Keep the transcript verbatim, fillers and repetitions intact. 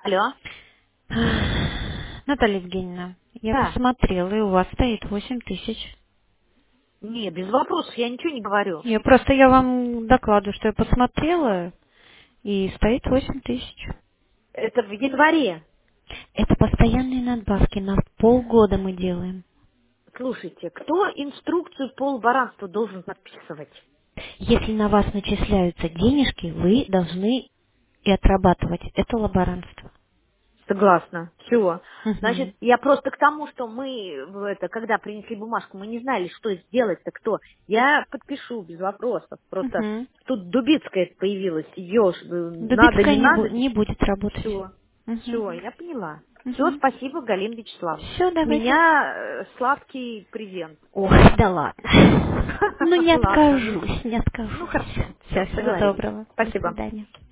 Алло. Наталья Евгеньевна, я Да. посмотрела, и у вас стоит восемь тысяч. Не, без вопросов, я ничего не говорю. Я просто я вам докладываю, что я посмотрела, и стоит восемь тысяч. Это в январе. Это постоянные надбавки, на полгода мы делаем. Слушайте, кто инструкцию по лаборантству должен подписывать? Если на вас начисляются денежки, вы должны и отрабатывать это лаборантство. Согласна. Все. Мгм. Значит, я просто к тому, что мы, в это, когда принесли бумажку, мы не знали, что сделать-то кто. Я подпишу без вопросов. Просто Мгм. тут Дубицкая появилась. Ее надо, Дубицкая не не, бу- надо. не будет работать. Все. Мгм. Все, я поняла. Все, Мгм. спасибо, Галина Вячеславовна. Все, У давайте. меня э, сладкий презент. Ой, да ладно. Ну, не Ладно, ну, откажусь, не ну откажусь. хорошо. Все, Все, всего договорились. доброго. До Спасибо. свидания.